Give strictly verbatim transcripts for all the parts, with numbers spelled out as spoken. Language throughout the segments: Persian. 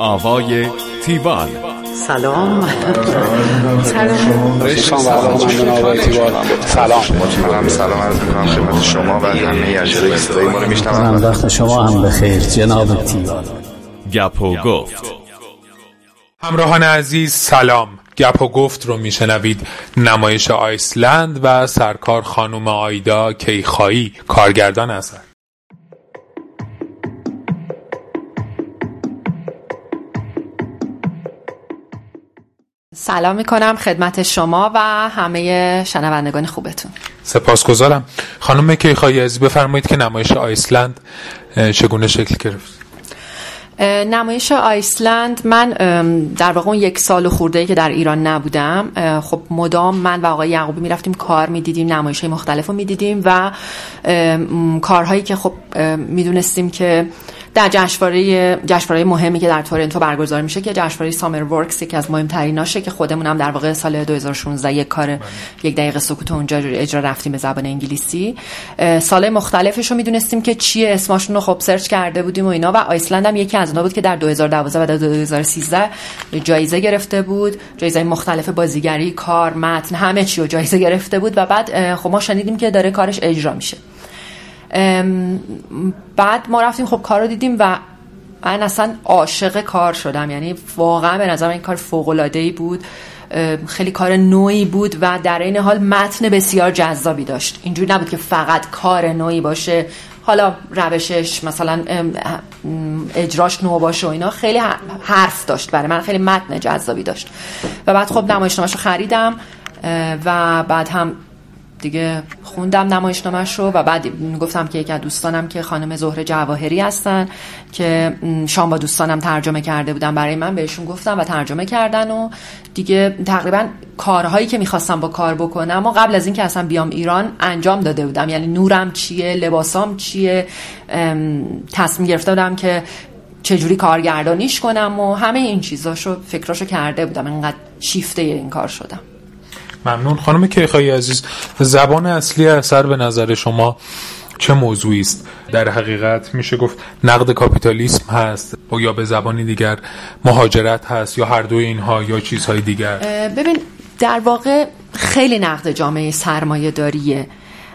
آوای تیوال. سلام. سلام. سلام. سلام. سلام عرض می‌کنم خدمت شما و همه اجرای صدای ما رو میشنوند. وقت شما هم بخیر جناب تیوال. گپ و گفت. همراهان عزیز سلام. گپ و گفت رو میشنوید. نمایش آیسلند و سرکار خانم آیدا کیخایی کارگردان اثر. سلام میکنم خدمت شما و همه شنوندگان خوبتون. سپاسگزارم. خانم کیخایی عزیز بفرمایید که نمایش آیسلند چگونه شکل گرفت؟ نمایش آیسلند من در واقع اون یک سال خورده که در ایران نبودم، خب مدام من و آقای یعقوبی میرفتیم کار میدیدیم، نمایش‌های مختلف رو میدیدیم و کارهایی که خب میدونستیم که در جشنواره جشنواره مهمی که در تورنتو برگزار میشه که جشنواره سامر ورکس یکی از مهمتریناشه که خودمون هم در واقع سال دو هزار و شانزده یک کار یک دقیقه سکوت اونجا اجرا رفتیم به زبان انگلیسی. سال مختلفش رو میدونستیم که چیه، اسمشون رو خب سرچ کرده بودیم و اینا و آیسلند هم یکی از اونها بود که در دو هزار و دوازده و در دو هزار و سیزده جایزه گرفته بود، جایزه مختلف بازیگری، کار، متن، همه چی رو جایزه گرفته بود و بعد خب ما شنیدیم که داره کارش اجرا میشه. بعد ما رفتیم خب کار رو دیدیم و من اصلا عاشق کار شدم، یعنی واقعا به نظر من این کار فوق‌العاده‌ای بود، خیلی کار نوعی بود و در این حال متن بسیار جذابی داشت. اینجوری نبود که فقط کار نوعی باشه، حالا روشش مثلا اجراش نو باشه و اینا، خیلی حرف داشت برای من، خیلی متن جذابی داشت. و بعد خب نمایشنامه‌شو خریدم و بعد هم دیگه خوندم نمایشنامه‌ش رو و بعد گفتم که یکی از دوستانم که خانم زهره جواهری هستن که شام با دوستانم ترجمه کرده بودن برای من، بهشون گفتم و ترجمه کردن و دیگه تقریبا کارهایی که میخواستم با کار بکنم و قبل از این که اصلا بیام ایران انجام داده بودم، یعنی نورم چیه، لباسام چیه، تصمیم گرفته بودم که چجوری کارگردانیش کنم و همه این چیزاشو فکراشو کرده بودم، اینقدر شیفته این کار شدم. ممنون. خانم کیخایی عزیز، زبان اصلی اثر به نظر شما چه موضوعی است؟ در حقیقت میشه گفت نقد کاپیتالیسم هست یا به زبانی دیگر مهاجرت هست یا هر دوی اینها یا چیزهای دیگر؟ ببین در واقع خیلی نقد جامعه سرمایه داریه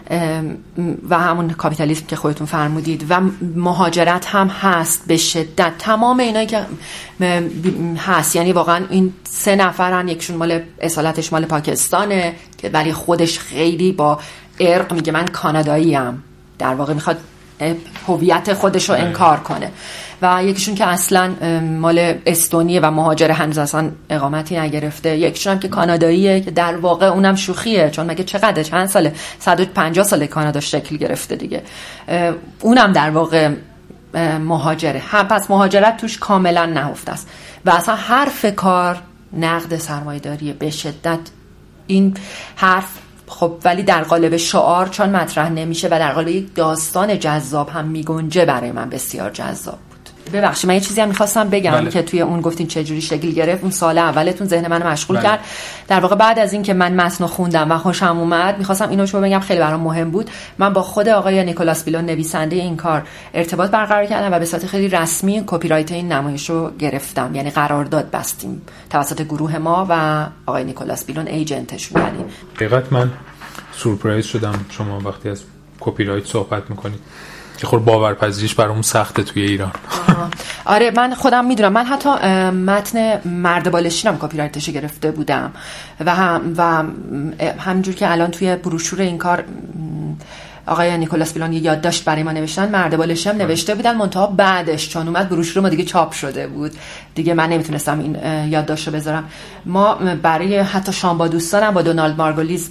و همون کاپیتالیسم که خودتون فرمودید و مهاجرت هم هست به شدت، تمام اینایی که هست، یعنی واقعا این سه نفرن، یکشون مال اصالتش مال پاکستانه که ولی خودش خیلی با ارق میگه من کانادایی ام، در واقع میخواد هویت خودش رو انکار کنه، و یکیشون که اصلا مال استونیه و مهاجر هنوز اصلا اقامتی نگرفته، یکیشون هم که کاناداییه که در واقع اونم شوخیه چون مگه چقدر چند ساله، صد و پنجاه ساله کانادا شکل گرفته دیگه، اونم در واقع مهاجره. هم پس مهاجرت توش کاملا نهفته است و اصلا حرف کار نقد سرمایه‌داریه به شدت. این حرف خب ولی در قالب شعار چون مطرح نمیشه و در قالب یک داستان جذاب هم میگنجه، برای من بسیار جذاب بود. ببخشید من یه چیزی هم میخواستم بگم بله. که توی اون گفتین چه جوری شکل گرفت، اون سال اولتون ذهن منو مشغول بله. کرد. در واقع بعد از این که من متن خوندم و خوشم اومد، میخواستم اینو شو بگم، خیلی برام مهم بود. من با خود آقای نیکولاس بیلون نویسنده این کار ارتباط برقرار کردم و به صورت خیلی رسمی کپی رایت این نمایش رو گرفتم، یعنی قرارداد بستیم توسط گروه ما و آقای نیکولاس بیلون ایجنتشون. یعنی حقیقت من سورپرایز شدم شما وقتی از کپی رایت صحبت میکنید که خود باورپذیریش برامون سخته توی ایران. آره من خودم میدونم، من حتی متن مرد بالشینم کپی رایتش گرفته بودم و هم و همینجور که الان توی بروشور این کار آقای نیکولاس بیلون یه یادداشت برای ما نوشتن، مرد بالشی هم نوشته بودن، منتها بعدش چون اومد بروشور ما دیگه چاپ شده بود دیگه من نمیتونستم این یادداشتو بذارم. ما برای حتی شام با دوستانم با دونالد مارگولیز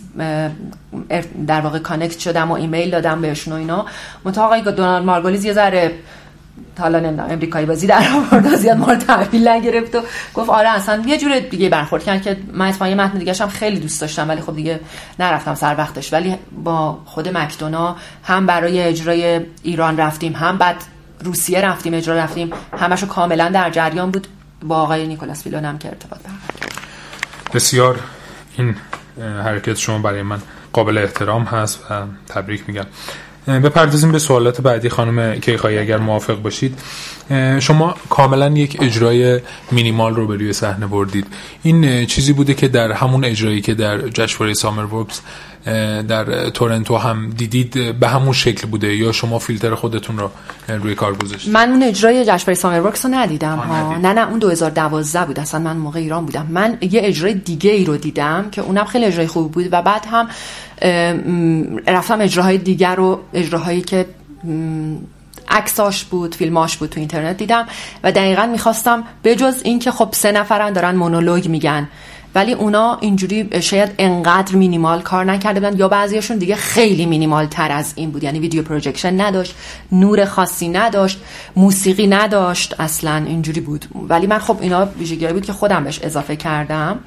در واقع کانکت شدم و ایمیل دادم بهشون و اینا، منتها آقای دونالد مارگولیز یه ذره حالا نمیدونم امریکایی بازی در آورد، زیاد ما رو تحویل نگرفت و گفت آره اصلا یه جور دیگه برخورد کرد که من اتفاقا یه متن دیگه‌ش هم خیلی دوست داشتم ولی خب دیگه نرفتم سر وقتش. ولی با خود مکدونا هم برای اجرای ایران رفتیم، هم بعد روسیه رفتیم اجرا رفتیم، همشو کاملا در جریان بود. با آقای نیکولاس بیلون هم که ارتباط برقرار. بسیار این حرکت شما برای من قابل احترام هست و تبریک میگم. بپردازیم به سوالات بعدی خانم کیخایی اگر موافق باشید. شما کاملا یک اجرای مینیمال رو به روی صحنه بردید. این چیزی بوده که در همون اجرایی که در جشنواره سامر ورکس در تورنتو هم دیدید به همون شکل بوده یا شما فیلتر خودتون رو روی کار گذاشتید؟ من اون اجرای جشنواره سامر ورکس رو ندیدم ها. نه نه اون دو هزار و دوازده بود، اصلا من موقع ایران بودم. من یه اجرای دیگه ای رو دیدم که اونم خیلی اجرای خوب بود و بعد هم رفتم اجراهای دیگر رو، اجراهایی که عکساش بود، فیلماش بود تو اینترنت دیدم و دقیقاً میخواستم بجز این که خب سه نفرن دارن مونولوگ میگن ولی اونا اینجوری شاید انقدر مینیمال کار نکرده بودن یا بعضیاشون دیگه خیلی مینیمال تر از این بود، یعنی ویدیو پروژکشن نداشت، نور خاصی نداشت، موسیقی نداشت، اصلا اینجوری بود. ولی من خب اینا ویژگی‌هایی بود که خودم بهش اضافه کردم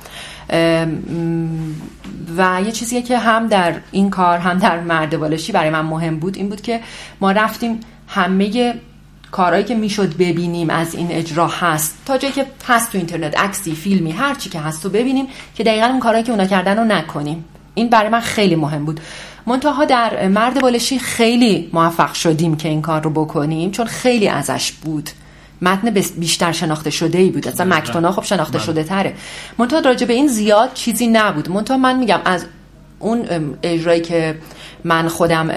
و یه چیزی که هم در این کار هم در مرد بالشی برای من مهم بود این بود که ما رفتیم همه کارهایی که میشد ببینیم از این اجرا هست تا جایی که هست تو اینترنت، عکسی، فیلمی، هر چی که هست رو ببینیم که دقیقاً اون کارهایی که اونا کردن رو نکنیم. این برای من خیلی مهم بود. منتها در مرد بالشی خیلی موفق شدیم که این کار رو بکنیم چون خیلی ازش بود، متن بیشتر شناخته شده ای بود، اصلا مکتونا خب شناخته شده تره. منتها راجع به این زیاد چیزی نبود. منتها من میگم از اون اجرایی که من خودم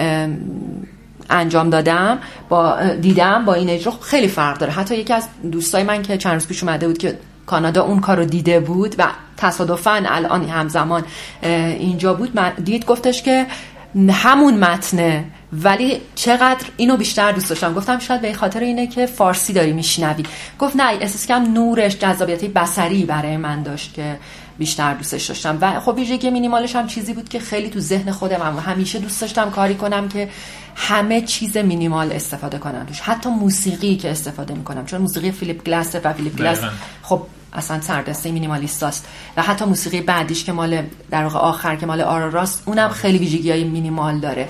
انجام دادم با دیدم با این اجرا خیلی فرق داره. حتی یکی از دوستای من که چند روز پیش اومده بود که کانادا اون کارو دیده بود و تصادفاً الان همزمان اینجا بود، من دید گفتش که همون متنه ولی چقدر اینو بیشتر دوست داشتم. گفتم شاید به خاطر اینه که فارسی داری میشنوی. گفت نه، احساس کردم نورش جذابیت بصری برای من داشت که بیشتر دوستش داشتم. و خب ویژگی مینیمالش هم چیزی بود که خیلی تو ذهن خودم همیشه دوست داشتم کاری کنم که همه چیز مینیمال استفاده کنم توش، حتی موسیقی که استفاده میکنم چون موسیقی فیلیپ گلاس و فیلیپ گلاس خب اصلا سردسته مینیمالیستاست و حتی موسیقی بعدیش که مال در واقع آخر که مال آراراست اونم خیلی ویژگی‌های مینیمال داره.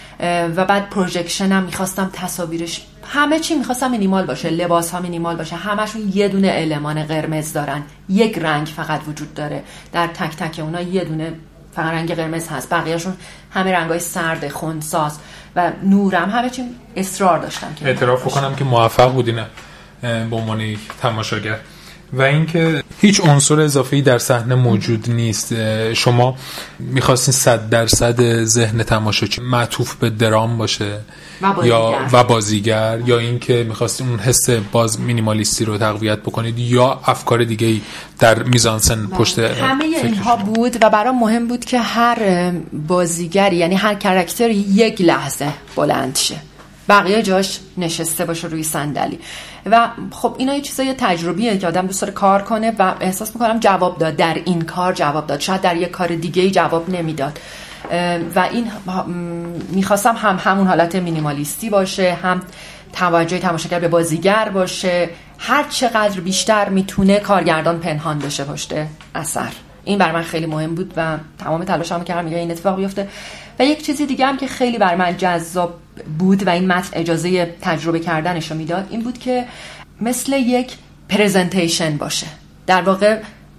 و بعد پروژکشن هم میخواستم تصاویرش همه چی میخواستم مینیمال باشه، لباس ها مینیمال باشه، همشون یه دونه المان قرمز دارن، یک رنگ فقط وجود داره در تک تک اونا، یه دونه فقط رنگ قرمز هست، بقیه‌شون همه رنگای سرد خونساز و نورم همه چی اصرار داشتم که اعتراف کنم که موفق بودین به عنوان یک تماشاگر. و اینکه هیچ عنصر اضافه‌ای در صحنه موجود نیست. شما می‌خواستین صد درصد ذهن تماشاچی معطوف به درام باشه و یا و بازیگر، یا اینکه می‌خواستین اون حس باز مینیمالیستی رو تقویت بکنید یا افکار دیگه‌ای در میزانسن پشت همه اینها بود. و برام مهم بود که هر بازیگری یعنی هر کاراکتری یک لحظه بلند شه، بقیه جاش نشسته باشه روی صندلی. و خب اینا یه چیزای تجربیه که آدم دوست داره کار کنه و احساس میکنم جواب داد، در این کار جواب داد، شاید در یک کار دیگه جواب نمیداد. و این میخواستم هم همون حالت مینیمالیستی باشه، هم توجه تماشاگر به بازیگر باشه، هر چقدر بیشتر میتونه کارگردان پنهان بشه پشت اثر. این برای من خیلی مهم بود و تمام تلاشمو کردم میگه این اتفاق بیفته. و یک چیزی دیگه هم که خیلی برای من جذاب بود و این متن اجازه تجربه کردنش رو میداد این بود که مثل یک پرزنتیشن باشه. در واقع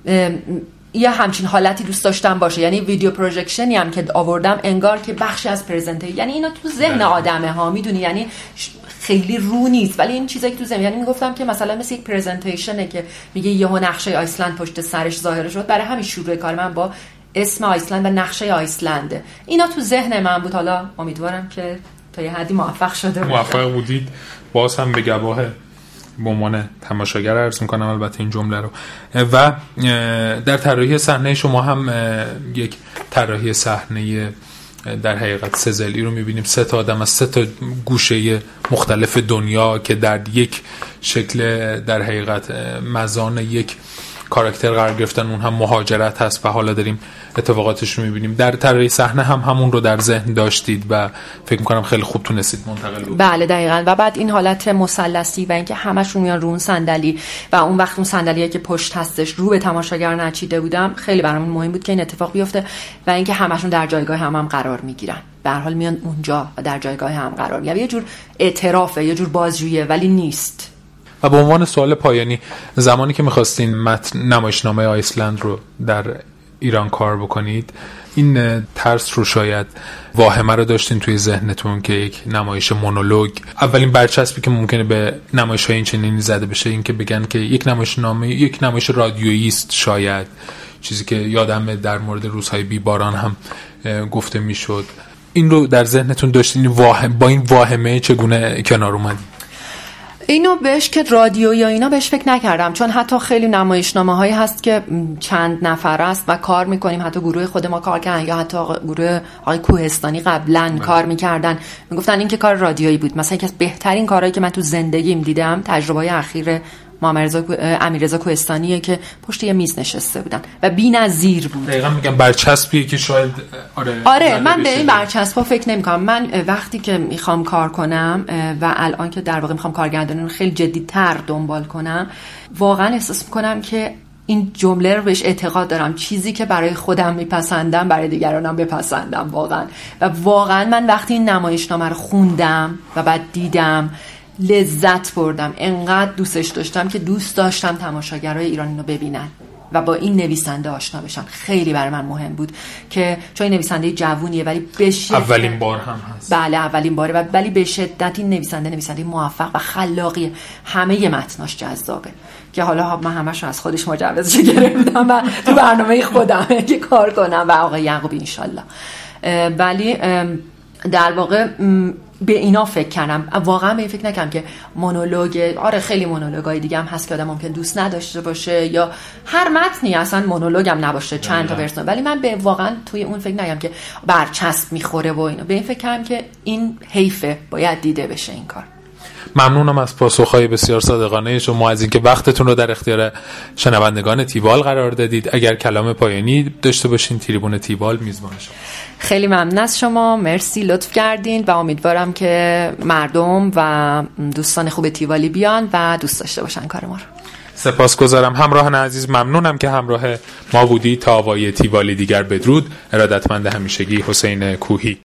یه همچین حالتی دوست داشتم باشه، یعنی ویدیو پروژکشنی هم که آوردم انگار که بخشی از پرزنتیشن، یعنی اینا تو ذهن آدمه ها، میدونی، یعنی خیلی رو نیست ولی این چیزایی که تو ذهن، یعنی میگفتم که مثلا مثل یک پرزنتیشنه که میگه یهو نقشه آیسلند پشت سرش ظاهر شد، برای همین شروع کار من با اسم آیسلند و نقشه آیسلند اینا تو ذهن من بود. حالا امیدوارم که تا یه حدی موفق شده باشم. موفق بودید. باز هم به گواه به عنوان تماشاگر عرض میکنم البته این جمله رو. و در طراحی صحنه شما هم یک طراحی صحنه در حقیقت سزلی رو میبینیم، سه تا آدم از سه تا گوشه مختلف دنیا که در یک شکل در حقیقت مزان یک کاراکتر قرار گرفتن، اون هم مهاجرت هست و حالا داریم اتفاقاتش رو میبینیم. در طراحی صحنه هم همون رو در ذهن داشتید و فکر میکنم خیلی خوب تونستید منتقل بکنید. بله دقیقاً. و بعد این حالت مثلثی و اینکه همشون میان رو اون صندلی و اون وقت اون صندلیه که پشت هستش رو به تماشاگر نچیده بودم، خیلی برام مهم بود که این اتفاق بیفته و اینکه همشون در جایگاه هم هم قرار میگیرن. به هر حال میان اونجا و در جایگاه هم قرار میگیرن. یه جور اعترافه، یه جور بازجویی ولی نیست. و به عنوان سوال پایانی، زمانی که می‌خواستین متن نمایشنامه آیسلند رو در ایران کار بکنید، این ترس رو شاید واهمه رو داشتین توی ذهنتون که یک نمایش مونولوگ، اولین برچسبی که ممکنه به نمایش‌های این چنینی زده بشه این که بگن که یک نمایش نامه یک نمایش رادیویی است، شاید چیزی که یادم در مورد روزهای بیباران هم گفته میشد. این رو در ذهنتون داشتین؟ واهم با این واهمه چگونه کنار اومدین؟ اینو بهش که رادیو یا اینا بهش فکر نکردم، چون حتی خیلی نمایشنامه هایی هست که چند نفر است و کار میکنیم، حتی گروه خود ما کار کردن یا حتی گروه آقای کوهستانی قبلا من. کار میکردن، میگفتن این که کار رادیویی بود. مثلا یکی از بهترین کارهایی که من تو زندگیم دیدم تجربه های اخیر امیررضا کوهستانیه که پشت یه میز نشسته بودن و بی‌نظیر بود. دقیقاً میگم برچسبیه که شاید آره آره من به این برچسبا فکر نمی‌کنم. من وقتی که میخوام کار کنم و الان که در واقع میخوام کارگردانی رو خیلی جدی‌تر دنبال کنم، واقعا احساس میکنم که این جمله رو بهش اعتقاد دارم، چیزی که برای خودم میپسندم برای دیگرانم بپسندم واقعا. و واقعا من وقتی این نمایشنامه رو خوندم و بعد دیدم لذت بردم، انقدر دوستش داشتم که دوست داشتم تماشاگرای ایرانی رو ببینن و با این نویسنده آشنا بشن. خیلی برای من مهم بود که چون این نویسنده جوونیه ولی به شدت اولین بار هم هست. بله اولین باره و ولی به شدت این نویسنده نویسنده موفق و خلاقیه، همه متناش جذابه که حالا من همش از خودش مجوزش گرفتم و تو برنامه خودم که کار کنم و آقای یعقوبی انشالله. ولی در واقع به اینا فکر کردم، واقعا به این فکر نکردم که مونولوگ، آره خیلی مونولوگای دیگه هم هست که آدم ممکن دوست نداشته باشه یا هر متنی اصلا مونولوگ هم نباشه چند تا پرسون، ولی من به واقعا توی اون فکر نکردم که برچسب میخوره و اینا. به این فکر کردم که این حیفه، باید دیده بشه این کار. ممنونم از پاسخهای بسیار صادقانه شما، از اینکه وقتتون رو در اختیار شنوندگان تیوال قرار دادید. اگر کلام پایانی داشته باشین تریبون تیوال میزبان شما. خیلی ممنون از شما، مرسی، لطف کردین و امیدوارم که مردم و دوستان خوب تیوالی بیان و دوست داشته باشن کار ما رو. سپاسگزارم. همراهان عزیز ممنونم که همراه ما بودی. تا آوای تیوالی دیگر بدرود. ارادتمند همیشگی حسین کوهی.